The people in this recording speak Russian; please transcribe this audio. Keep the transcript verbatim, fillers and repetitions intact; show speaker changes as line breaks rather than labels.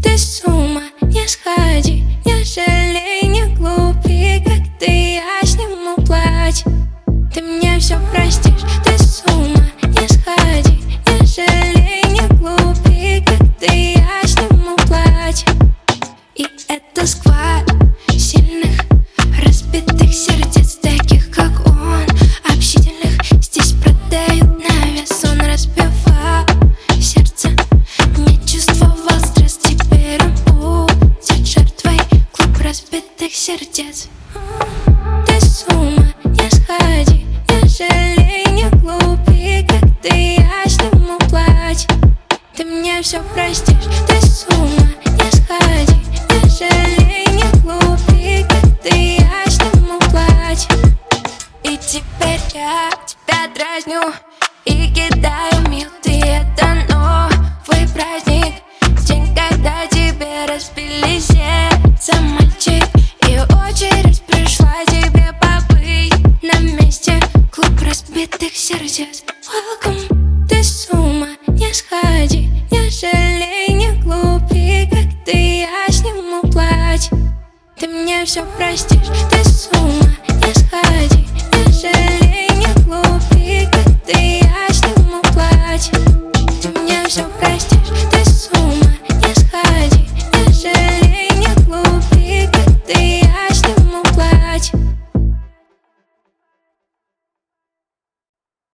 Ты с ума не сходи, не жалей, не глупи, как ты, я сниму платье. Ты мне все простишь. Ты с ума не сходи, не жалей, не глупи, как ты, я сниму платье. И это сквад сильных, разбитых сердец, таких как он, общительных. Здесь продают на вес, он разбивал сердце, не чувствовал стресс. Теперь он будет жертвой, клуб разбитых сердец. Ты с ума не сходи, не жалей, не глупи, как ты, я сниму платье. Ты мне все простишь. Ты с ума не сходи, не жалей, не глупи, как ты, я сниму платье. И теперь я тебя дразню и кидаю милты. Это новый праздник, день, когда тебе разбили сердце, мальчик. И очередь пришла тебе побыть на месте, клуб разбитых сердец. Welcome. Ты с ума не сходи, не жалей, не глупи, как ты, я сниму платье. Ты мне все простишь. Ты с ума не сходи, не жалей, не глупи, как ты, я сниму платье. Ты мне все простишь.